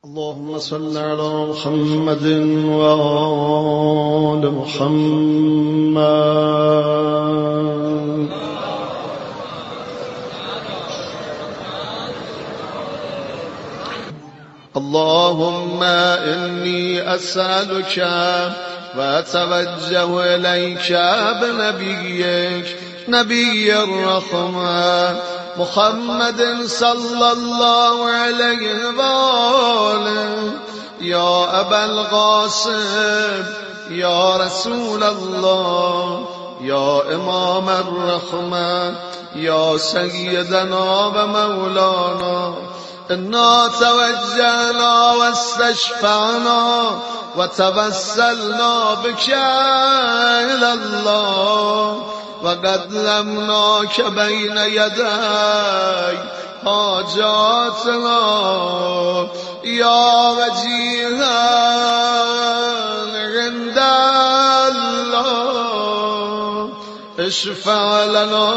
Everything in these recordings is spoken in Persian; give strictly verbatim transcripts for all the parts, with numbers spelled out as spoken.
اللهم صل على محمد وآل محمد. اللهم إني أسألك وأتوجه إليك بنبيك نبي الرحمة محمد صلى الله عليه وآله. يا أبا القاسم يا رسول الله يا إمام الرحمة يا سيدنا ومولانا، إنا توجهنا واستشفعنا وتوسلنا بك إلى الله وقدمناك بين يدي حاجاتنا يا وجيها عند الله اشفع لنا.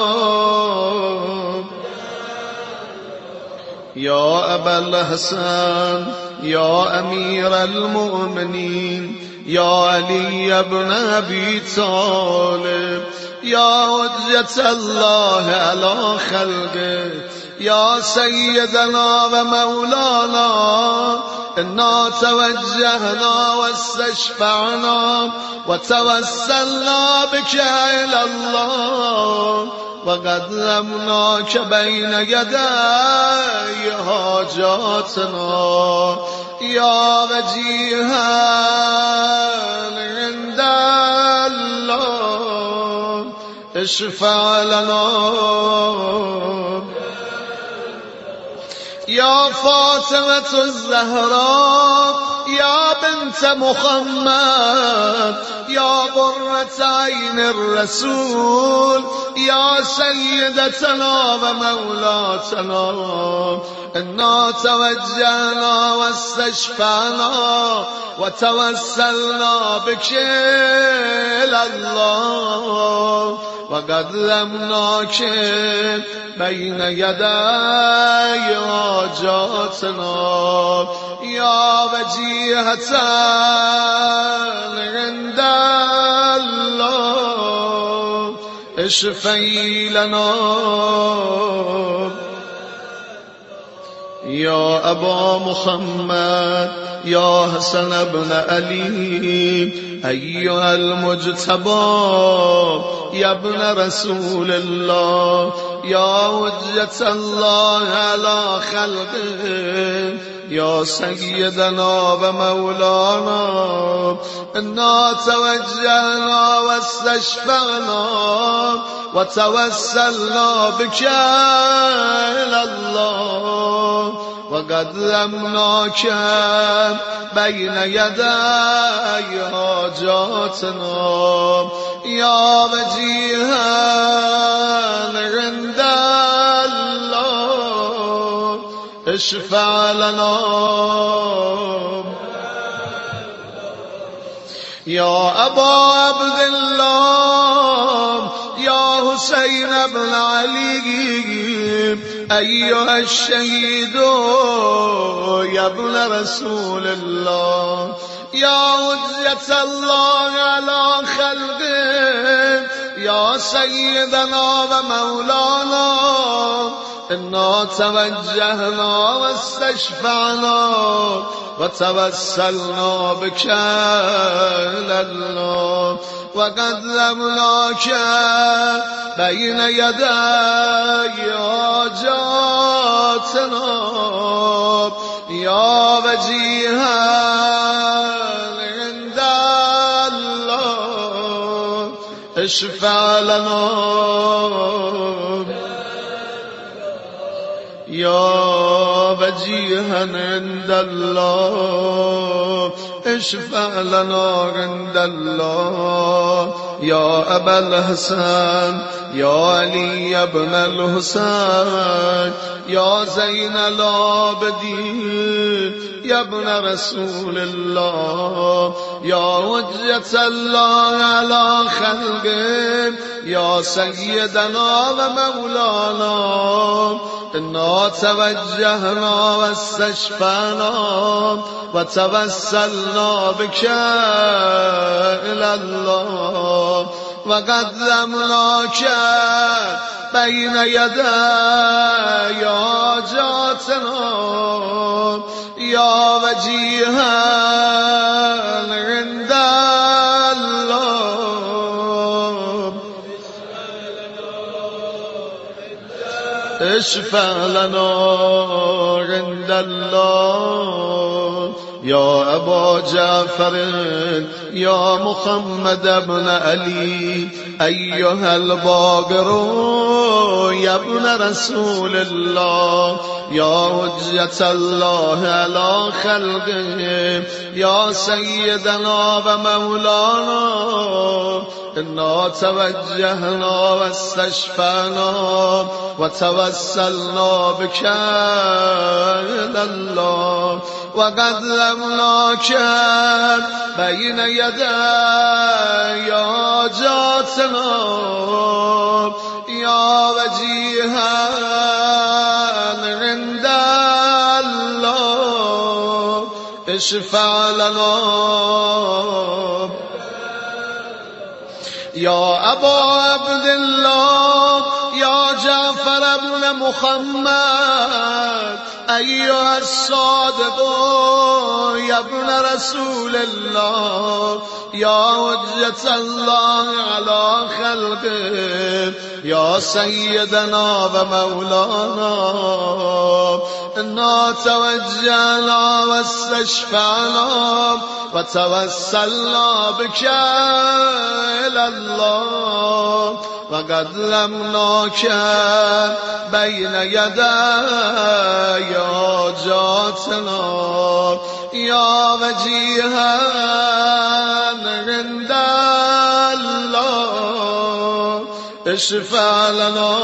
يا أبا الحسن يا أمير المؤمنين يا علي بن أبي طالب يا حجة الله على خلقه يا سيدنا ومولانا، إنا توجهنا واستشفعنا وتوسلنا بك إلى الله وقدمناك بين يدي حاجاتنا يا وجيها عند الله اشفع لنا. يا فاطمة الزهراء يا بنت محمد يا قرة عين الرسول يا سيدتنا ومولاتنا، إنا توجهنا واستشفعنا وتوسلنا بك إلى الله وقدمناك بين يدي حاجاتنا يا وجيهة عند الله اشفعي لنا. يا أبا محمد يا حسن بن علي أيها المجتبى يا ابن رسول الله يا حجة الله على خلقه يا سيدنا ومولانا، إنا توجهنا واستشفعنا وتوسلنا بك إلى الله وقدمناك بين يدي حاجاتنا يا وجيها عند الله اشفع لنا. يا أبا عبد الله يا حسين بن علي أيها الشهيد يا ابن رسول الله يا حجة الله على خلقه يا سيدنا ومولانا، إنا توجهنا واستشفعنا وتوسلنا بك إلى الله وقدمناك بين يدي حاجاتنا يا وجيها عند الله اشفع لنا. يا وجيها عند الله اشفع لنا عند الله. يا أبا الحسن يا علي بن الحسين يا زين العابدين يا ابن رسول الله يا حجة الله على خلقه يا سيدنا ومولانا، إنا توجهنا واستشفعنا وتوسلنا بك إلى الله وقدمناك بين يدي حاجاتنا يا وجيها عند الله اشفع لنا عند الله يا أبا جعفر يا محمد بن علي أيها الباقر يا ابن رسول الله يا حجة الله على خلقه يا سيدنا ومولانا إنا توجهنا واستشفعنا وتوسلنا بك إلى الله وقدمناك بين يدي حاجاتنا يا وجيها عند الله اشفع لنا يا أبا عبد الله يا جعفر بن محمد أيها الصادق يا ابن رسول الله يا حجة الله على خلقه يا سيدنا ومولانا إنا توجهنا واستشفعنا وتوسلنا بك إلى الله وقدمناك بين يدي حاجاتنا يا وجيها عند الله اشفع لنا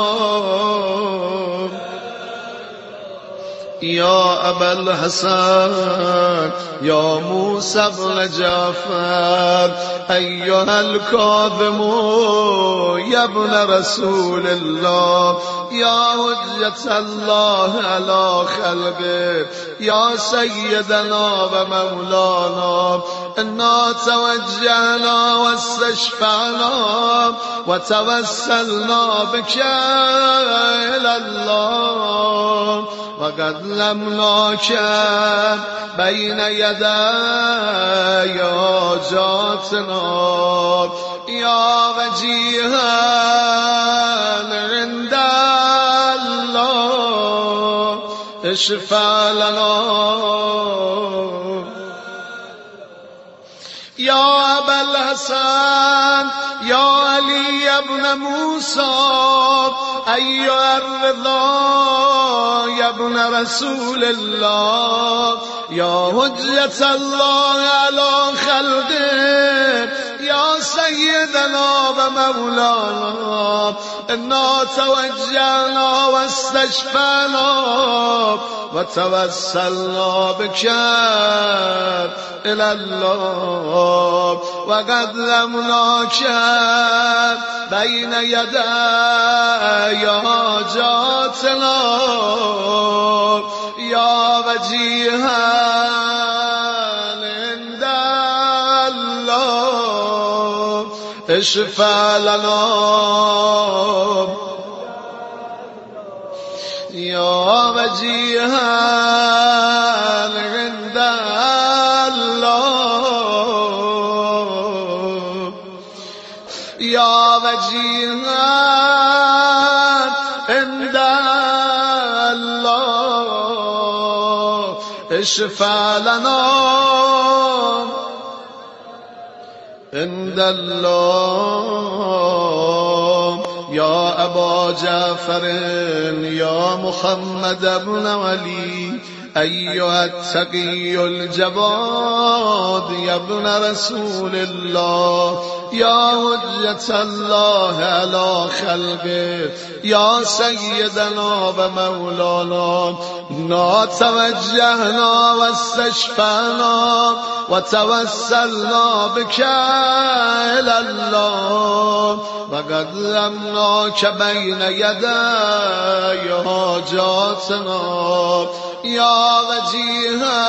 يا أبا الحسن يا موسى بن جعفر أيها الكاظم يا ابن رسول الله يا حجة الله على خلقه يا سيدنا ومولانا إنا توجهنا واستشفعنا وتوسلنا بك إلى الله وقدمناك بين يدي حاجاتنا يا وجيها عند الله اشفع لنا يا أبا الحسن يا علي بن موسى أيها الرضا يا ابن رسول الله يا حجة الله على خلقه يا سيدنا ومولانا إنا توجهنا واستشفعنا وتوسلنا بك إلى الله وقدمناك بين يدي حاجاتنا يا وجيها عند الله اشفع لنا يا وجيها عند الله يا وجيها عند الله اشفع لنا عند الله يا أبا جعفر يا محمد بن علي أيها التقي الجواد يا ابن رسول الله يا حجة الله على خلقه يا سيدنا ومولانا إنا توجهنا واستشفعنا وتوسلنا بك إلى الله وقدمناك بين يدي حاجاتنا يا وجيها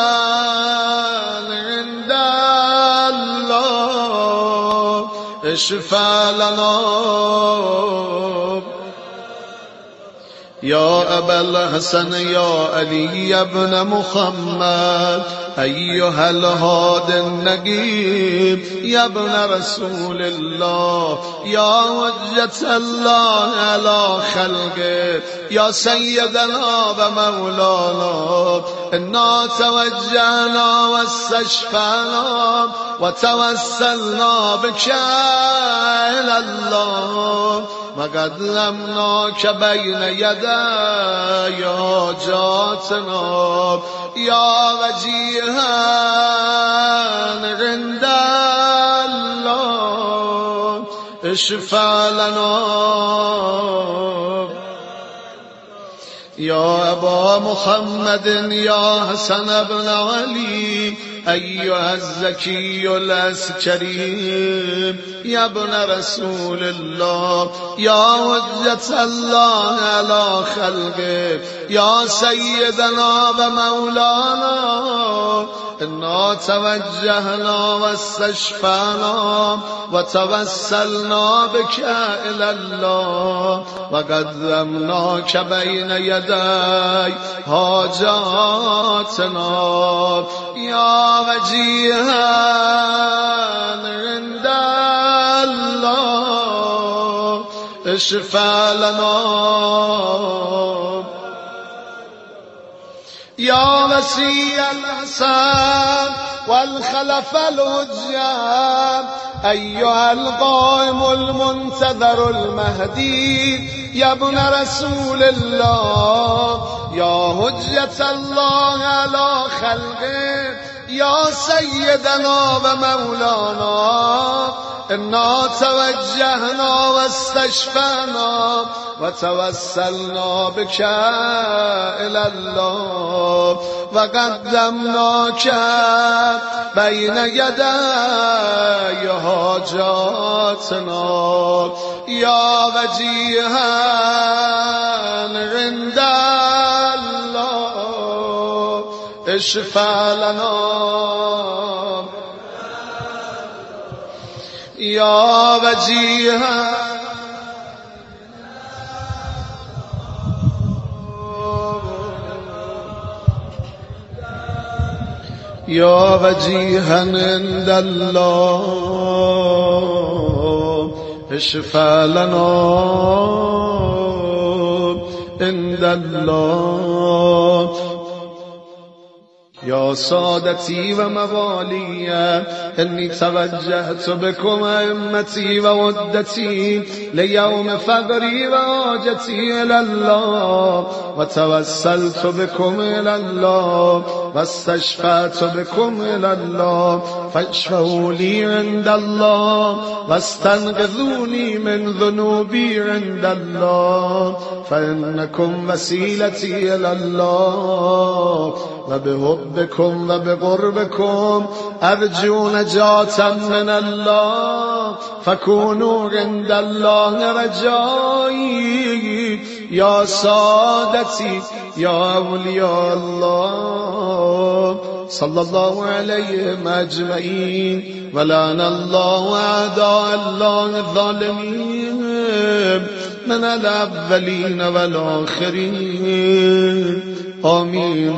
عند الله اشفع لنا يا أبا الحسن يا علي ابن محمد أيها الهادي النجيب يا ابن رسول الله يا حجة الله على خلقه يا سيدنا ومولانا إنا توجهنا واستشفعنا وتوسلنا بك إلى الله وقدمناك بين يدي حاجاتنا يا وجيها عند الله اشفع لنا يا أبا محمد يا حسن بن علي أيها الزكي العسكري يا ابن رسول الله يا حجة الله على خلقه يا سيدنا ومولانا إنا توجهنا واستشفعنا وتوسلنا بك إلى الله وقدمناك بين يدي حاجاتنا يا وجيها عند الله اشفع لنا يا وسيع الحسن والخلف الهجام أيها القائم المنتظر المهدي يا ابن رسول الله يا حجة الله على خلقه يا سيدنا ومولانا إنا توجهنا واستشفعنا وتوسلنا بك إلى الله وقدمناك بين يدي حاجاتنا يا وجيها عند الله اشفع لنا يا وجيها يا وجيها عند الله اشفع لنا عند الله يا سادتي وموالي إني توجهت بكم أئمتي وودتي ليوم فقري وحاجتي إلى الله وتوسلت بكم إلى الله واستشفعت بكم إلى الله فاشفعوا لي عند الله واستنقذوني من ذنوبي عند الله فإنكم وسيلتي إلى الله وبحبكم وبقربكم أرجو نجاة من الله فكونوا عند الله رجائي يا سادتي يا أولياء الله صلى الله عليهم أجمعين ولعن الله أعداء الله الظالمين من الأولين والآخرين آمين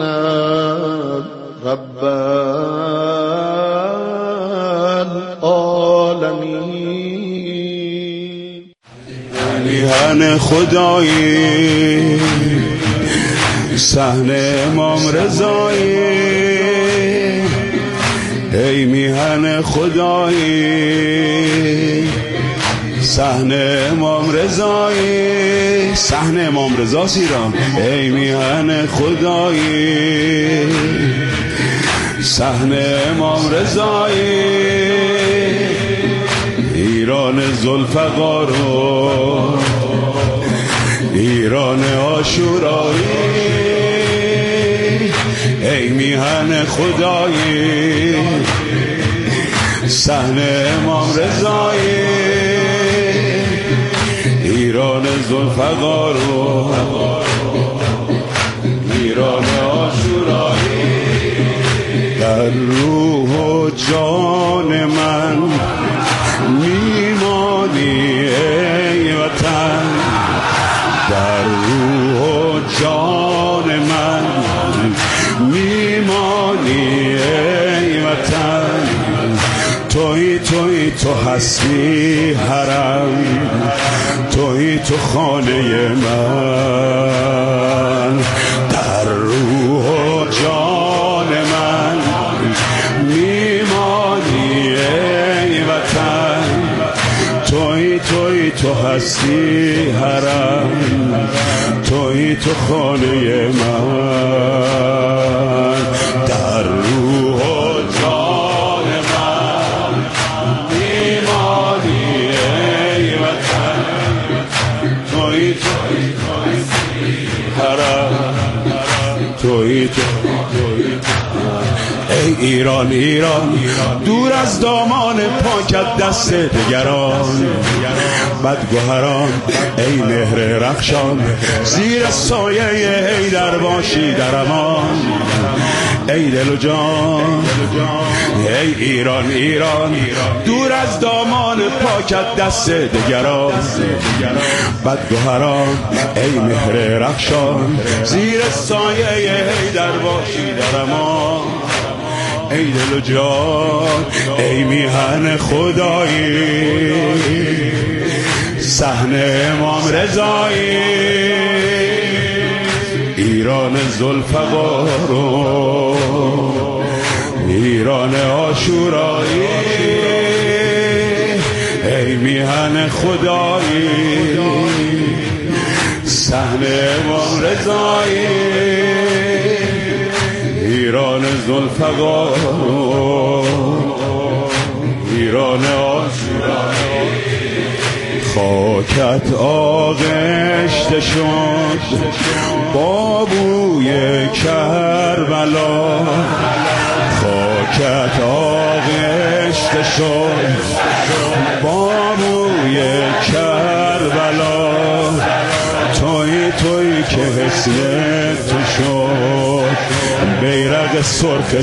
رب العالمين. علیان خدایی صحن امام رضایی ای میهن خدایی صحن امام رضایی صحن امام رضا ایران ای میهن خدایی صحن امام رضایی ایران ذوالفقار و ایران عاشورایی ای میهن خدایی صحن امام رضایی ایران ذوالفقار و تو هستی حرم، توی تو خانه من، در روح و جان من میمانی ای وطن. توی توی تو هستی حرم، توی تو خانه من، در روح و جان من میمانی ای وطن. توی توی حرم، توی تو ای ایران ایران، دور از دامان پاکت دست دگران، بدگوهران ای مهر رخشان، زیر سایه حیدر باشی در امان. ای دل و جان ای ایران ایران، دور از دامان پاکت دست دگران، بدگوهران ای مهر رخشان، زیر سایه حیدر باشی در امان. ای دل و جان ای میهن خدایی، صحن امام رضایی، ایران ذوالفقار و ایران عاشورایی. ای میهن خدایی، صحن امام رضایی، ایران ذوالفقار و ایران عاشورایی. خاکت آغشته شد با بوی کربلا، خاکت آغشته شد با بوی کربلا. توی توی که حسن تو شد بیرق سرخ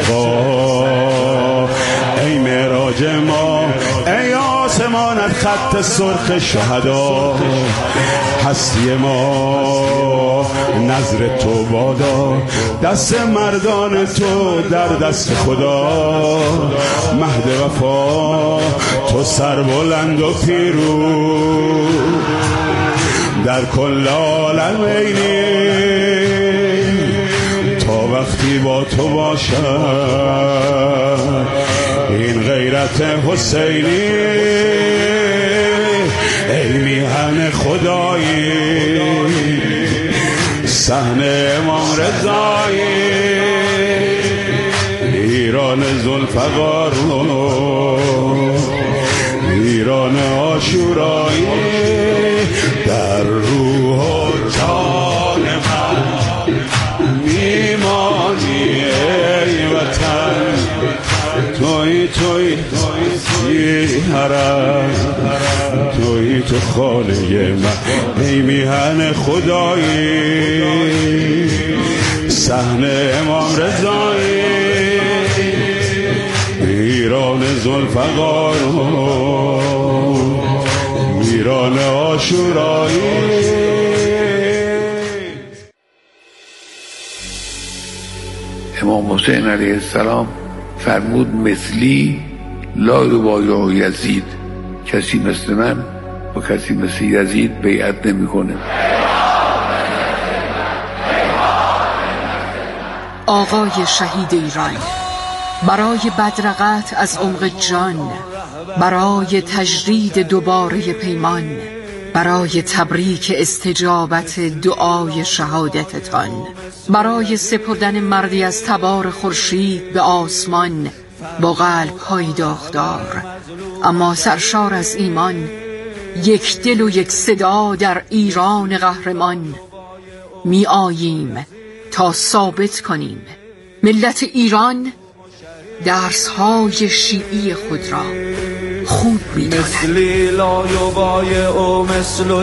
سقا، ای معراج ما ای آسمانت خط سرخ شهدا. هستی ما نظر تو بادا، دست مردان تو در دست خدا. مهد وفا تو سربلند و پیروز، در کل عالم اینی تا وقتی با تو باشم. این غیرت حسینی ای میهن خدایی، صحن امام رضایی، ایران ذوالفقار و ایران عاشورایی. در روح و جان من میمانی ای وطن. توی توی توی حرم، توی تو خانه من، ای میهن خدایی، صحن امام رضایی، ایران ذوالفقار و ایران عاشورایی. امام حسین علیه السلام فرمود مثلی لا یبایع یزید، کسی مثل من و کسی مثل یزید بیعت نمیکنه. آقای شهید ایران، برای بدرقت از عمق جان، برای تجدید دوباره پیمان، برای تبریک استجابت دعای شهادتتان، برای سپردن مردی از تبار خورشید به آسمان با قلب های داغدار اما سرشار از ایمان، یک دل و یک صدا در ایران قهرمان. می آییم تا ثابت کنیم ملت ایران درس های شیعی خود را خوب می داند. مثلی لا یبایع و مثل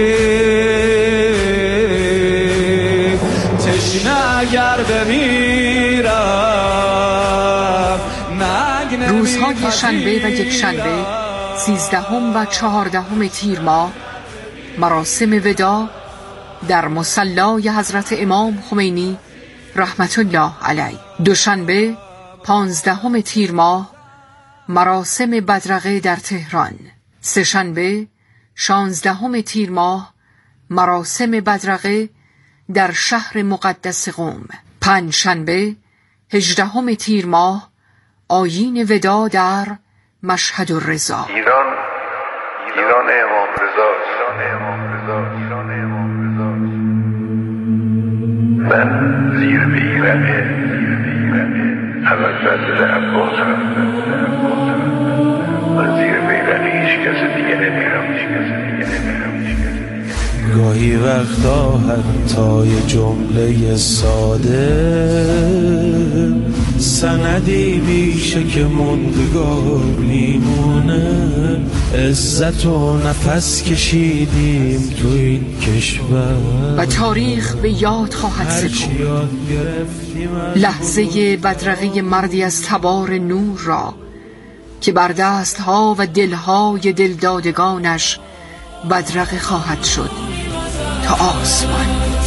یزید، تشنه اگر بمیرم نگ. روزهای شنبه و یک شنبه، سیزدهم و چهاردهم تیر ماه، مراسم وداع در مصلی حضرت امام خمینی رحمت الله علیه. دوشنبه پانزدهم تیر ماه، مراسم بدرقه در تهران. سه‌شنبه شانزدهم تیر ماه مراسم بدرقه در شهر مقدس قم. پنجشنبه هجدهم تیر ماه آیین وداع در مشهد الرضا. ایران ایران امام رضا ایران امام رضا ایران امام رضا. من زیر بیرمه اول فرد عباس من زیر بیرمه هیچ کس دیگه نمیرم هیچ کس دیگه نمیرم هیچ کس دیگه. گاهی وقتا حتی جمله ساده سندی میشه که موندگار میمونه. عزت و نفس کشیدیم تو این کشور و تاریخ به یاد خواهد سپرد لحظه بدرقه مردی از تبار نور را که بر دستها و دلهای دلدادگانش بدرقه خواهد شد تا آسمان.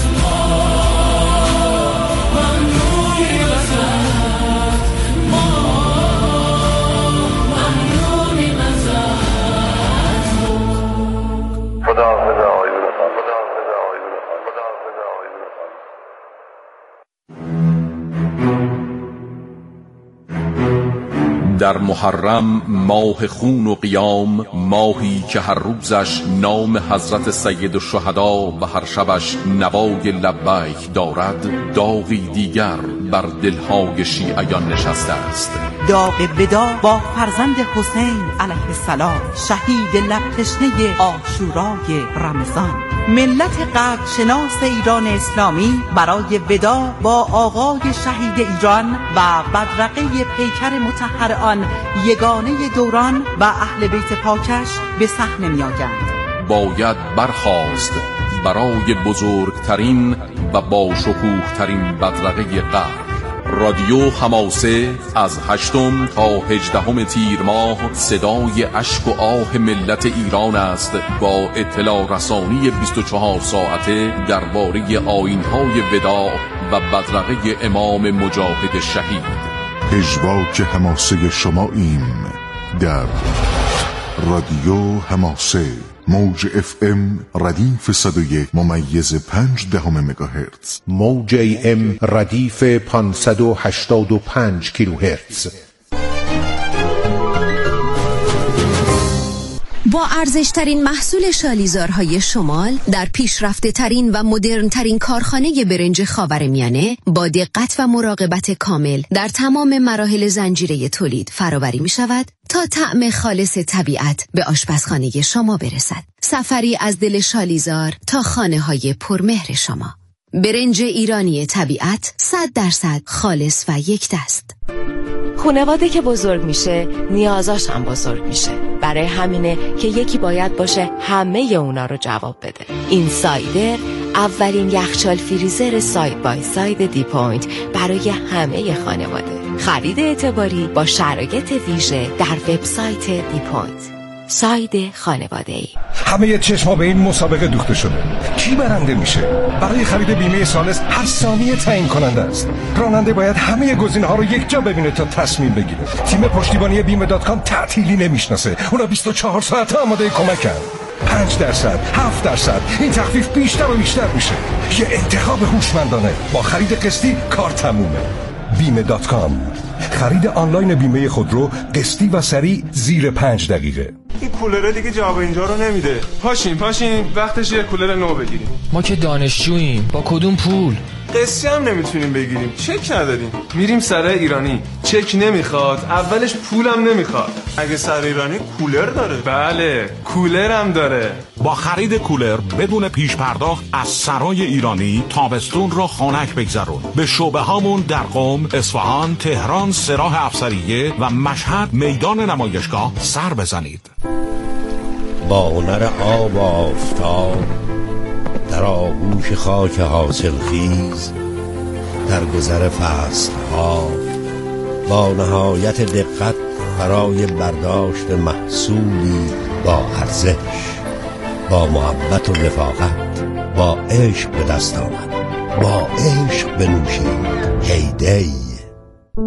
در محرم ماه خون و قیام، ماهی که هر روزش نام حضرت سید الشهدا و هر شبش نوای لبیک دارد، داغی دیگر بر دلهای شیعیان نشسته است. داغ وداع با فرزند حسین علیه السلام، شهید لب تشنه عاشورای رمضان. ملت قدرشناس ایران اسلامی برای وداع با آقای شهید ایران و بدرقه پیکر مطهر آن یگانه دوران و اهل بیت پاکش به صحنه می‌آیند. باید برخاست برای بزرگترین و با شکوهترین بدرقه قرن. رادیو حماسه از هشتم تا هجدهم تیر ماه صدای اشک و آه ملت ایران است، با اطلاع رسانی بیست و چهار ساعته درباره آیین‌های وداع و بدرقه امام مجاهد شهید. پژواک حماسه شما ایم در رادیو حماسه، موج اف ام ردیف صد و یک ممیز پنج دهم مگاهرتز، موج ای ام ردیف پانصد و هشتاد و پنج کیلوهرتز. با ارزشترین محصول شالیزارهای شمال در پیشرفته ترین و مدرن ترین کارخانه برنج خاورمیانه با دقت و مراقبت کامل در تمام مراحل زنجیره تولید فراوری می شود تا طعم خالص طبیعت به آشپزخانه شما برسد. سفری از دل شالیزار تا خانه های پرمهر شما. برنج ایرانی طبیعت صد درصد خالص و یک دست. خانواده که بزرگ میشه نیازاش هم بزرگ میشه. برای همینه که یکی باید باشه همه اونا رو جواب بده. این سایدر اولین یخچال فریزر ساید بای ساید دی پوینت برای همه خانواده. خرید اعتباری با شرایط ویژه در وبسایت دی پوینت. ساید خانواده ای. همه چشما به این مسابقه دوخته شده. کی برنده میشه؟ برای خرید بیمه سالس هر ثانیه تعیین کننده است. راننده باید همه گزینه‌ها رو یک جا ببینه تا تصمیم بگیره. تیم پشتیبانی بیمه دات کام تعطیلی نمیشناسه. اونا بیست و چهار ساعته آماده کمکن. پنج درصد، هفت درصد، این تخفیف بیشتر و بیشتر میشه. یه انتخاب هوشمندانه. با خرید قسطی کار تمومه. بیمه دات کام، خرید آنلاین بیمه خودرو قسطی و سریع زیر پنج دقیقه. این کولره دیگه جواب اینجا رو نمیده. پاشین پاشین وقتش یه کولر نو بگیریم. ما که دانشجوییم، با کدوم پول؟ قسطی هم نمیتونیم بگیریم، چک نداریم. میریم سر ایرانی، چک نمیخواد، اولش پولم نمیخواد. اگه سر ایرانی کولر داره؟ بله کولر هم داره. با خرید کولر بدون پیش پرداخت از سرای ایرانی تابستون رو خنک بگذرون. به شعبه هامون در قم، اصفهان، تهران، سراح افسریه و مشهد میدان نمایشگاه سر بزنید. با هنر آب و آفتاب در آغوش خاک حاصل خیز، در گذر فصل ها با نهایت دقت برای برداشت محصولی با ارزش، با محبت و رفاقت، با عشق به دست آمد. با عشق بنوشید هیدی.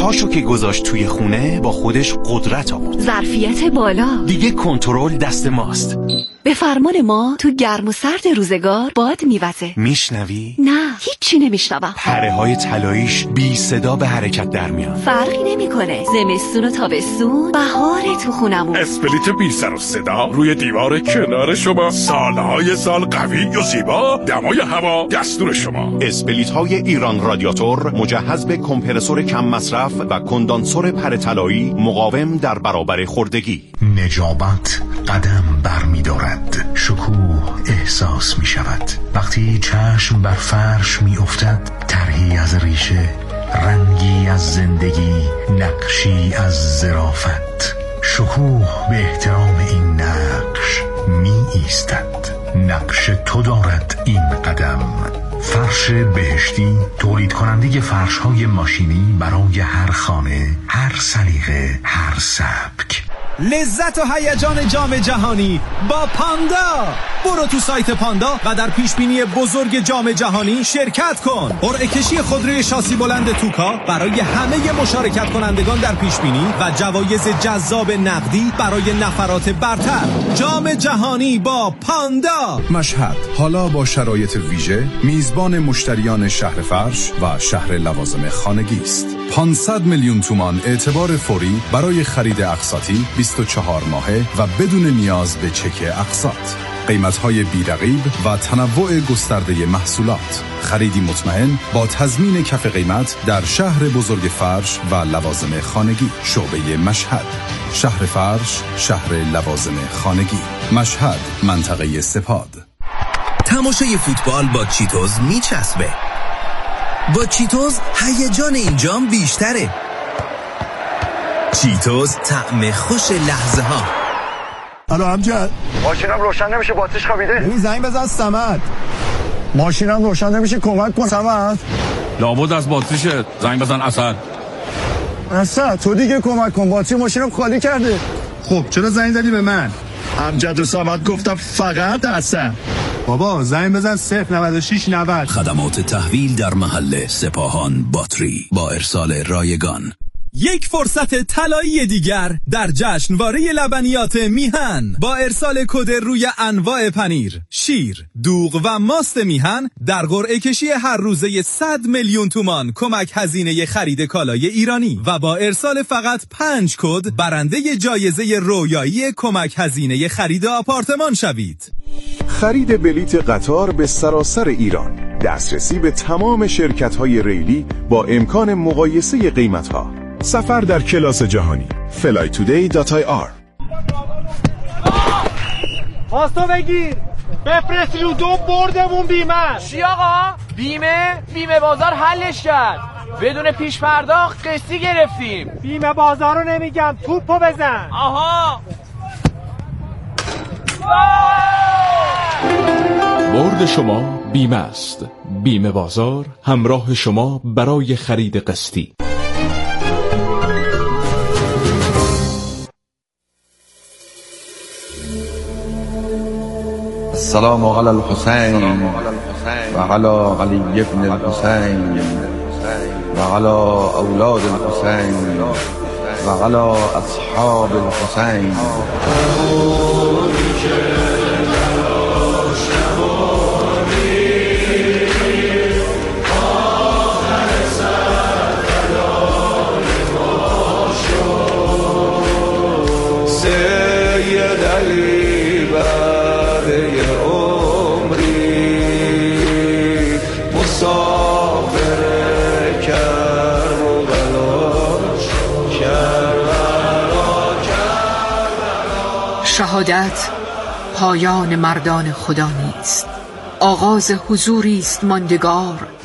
پاشو که گذاشت توی خونه با خودش قدرت آورد. ظرفیت بالا. دیگه کنترل دست ماست. به فرمان ما تو گرم و سرد روزگار باد میوزه. میشنوی؟ نه هیچی نمیشنوم. پره های طلاییش بی صدا به حرکت در میان. فرقی نمیکنه. زمستون و تابستون بهار تو خونمون. اسپلیت بی سر و صدا روی دیوار کنار شما، سالهای سال قوی و زیبا، دمای هوا دستور شما. اسپلیت های ایران رادیاتور مجهز به کمپرسور کم مصرف و کندانسور پره طلایی مقاوم در برابر خوردگی. نجابت قدم برمی‌دارد، شکوه احساس می شود وقتی چشم بر فرش می افتد. طرحی از ریشه، رنگی از زندگی، نقشی از ظرافت. شکوه به احترام این نقش می ایستد. نقش تو دارد این قدم. فرش بهشتی، تولید کننده فرش های ماشینی برای هر خانه، هر سلیقه، هر سبک. لذت و هیجان جام جهانی با پاندا. برو تو سایت پاندا و در پیشبینی بزرگ جام جهانی شرکت کن. قرعه کشی خودروی شاسی بلند توکا برای همه مشارکت کنندگان در پیشبینی و جوایز جذاب نقدی برای نفرات برتر. جام جهانی با پاندا. مشهد حالا با شرایط ویژه میزبان مشتریان شهر فرش و شهر لوازم خانگی است. پانصد میلیون تومان اعتبار فوری برای خرید اقساطی بیست و چهار ماهه و بدون نیاز به چک اقساط. قیمت‌های بی‌رقیب و تنوع گسترده محصولات. خریدی مطمئن با تضمین کف قیمت در شهر بزرگ فرش و لوازم خانگی. شعبه مشهد، شهر فرش، شهر لوازم خانگی. مشهد، منطقه سپاد. تماشای فوتبال با چیتوز میچسبه. با چیتوز هیجان اینجام بیشتره. چیتوز طعم خوش لحظه ها. الو امجد، ماشینم روشن نمیشه، باتریش خوابیده. این زنگ بزن صمد. ماشینم روشن نمیشه، کمک کن صمد. لابد از باتریشه، زنگ بزن اسد. اسد تو دیگه کمک کن، باتری ماشینم خالی کرده. خب چرا زنگ زدی به من؟ امجد و صمد گفتم فقط اسد. بابا زنگ بزن صفر نود و شش نود. خدمات تحویل در محل سپاهان باتری با ارسال رایگان. یک فرصت طلایی دیگر در جشنواره لبنیات میهن با ارسال کد روی انواع پنیر، شیر، دوغ و ماست میهن در قرعه کشی هر روزه صد میلیون تومان کمک هزینه خرید کالای ایرانی و با ارسال فقط پنج کد برنده جایزه رویایی کمک هزینه خرید آپارتمان شوید. خرید بلیت قطار به سراسر ایران، دسترسی به تمام شرکت‌های ریلی با امکان مقایسه قیمت‌ها. سفر در کلاس جهانی. فلای تودی دات آی آر. پاستو بگیر بفرستی رو دو بردمون بیمه. چی آقا؟ بیمه؟ بیمه بازار حلش کرد، بدون پیش پرداخت قسطی گرفتیم. بیمه بازار رو نمیگم، توپو بزن. آها برد شما بیمه است. بیمه بازار همراه شما برای خرید قسطی. السلام علی الحسین و علی علی ابن الحسین و علی اولاد الحسین و علی اصحاب الحسین. سید علی بعد شهادت پایان مردان خدا نیست، آغاز حضوری است ماندگار